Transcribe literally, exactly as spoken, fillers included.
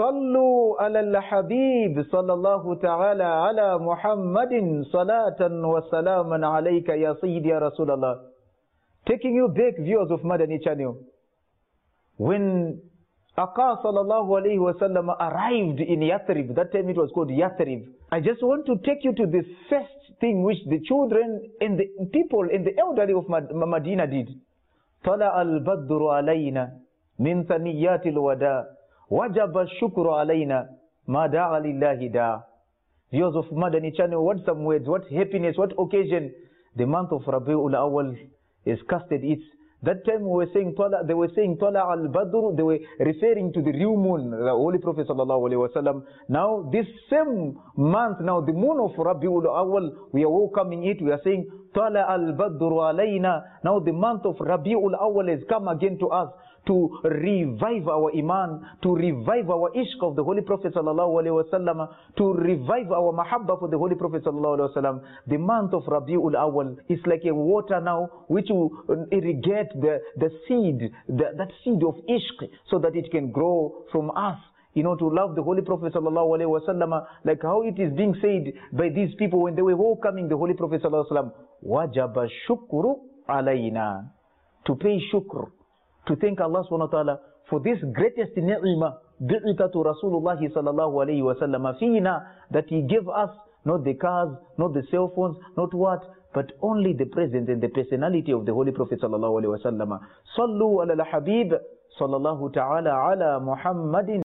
Sallu ala al-Habib sallallahu ta'ala ala Muhammadin salatan wa salaman alayka ya Sayyidi ya Rasulallah. Taking you back, viewers of Madani channel. When Aqa sallallahu alayhi wa sallam arrived in Yathrib, that time it was called Yathrib. I just want to take you to the first thing which the children and the people and the elderly of Medina did. Tala al-badru alayna min thaniyati al-wada wajaba shukru alayna ma da'a lillahi da. Viewers of Madani channel, what some words, what happiness, what occasion. The month of Rabi'ul Awwal is casted its. That time we were saying Tala, they were saying Tala al-Badr, they were referring to the real moon, the Holy Prophet sallallahu alaihi wasallam. Now this same month, now the moon of Rabiul Awwal, we are welcoming it. We are saying Tala al-Badr alayna. Now the month of Rabiul Awwal has come again to us to revive our iman, to revive our ishq of the Holy Prophet sallallahu alaihi wasallam, to revive our mahabba for the Holy Prophet sallallahu alaihi wasallam. The month of Rabiul Awwal is like a water now which will irrigate the, the seed, the, that seed of ishq, so that it can grow from us, you know, to love the Holy Prophet sallallahu alaihi wasallam, like how it is being said by these people when they were welcoming the Holy Prophet sallallahu alaihi wasallam. Wajaba shukru alayna, to pay shukr, to thank Allah subhanahu wa ta'ala for this greatest ni'mah, bi'itatu Rasulullah sallallahu alayhi wa sallam fina, that he gave us, not the cars, not the cell phones, not what, but only the presence and the personality of the Holy Prophet sallallahu alayhi wa sallam. Sallu ala al-Habib sallallahu ta'ala ala Muhammadin.